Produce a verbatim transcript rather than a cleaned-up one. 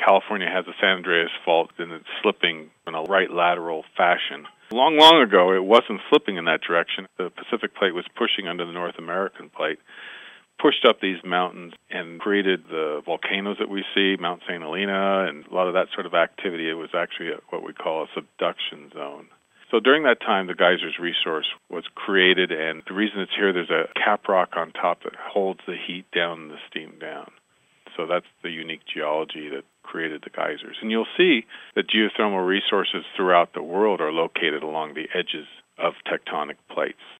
California has a San Andreas Fault, and it's slipping in a right lateral fashion. Long, long ago, it wasn't slipping in that direction. The Pacific Plate was pushing under the North American Plate, pushed up these mountains and created the volcanoes that we see, Mount Saint Helena, and a lot of that sort of activity. It was actually a, what we call a subduction zone. So during that time, the geysers resource was created, and the reason it's here, there's a cap rock on top that holds the heat down and the steam down. So that's the unique geology that created the geysers. And you'll see that geothermal resources throughout the world are located along the edges of tectonic plates.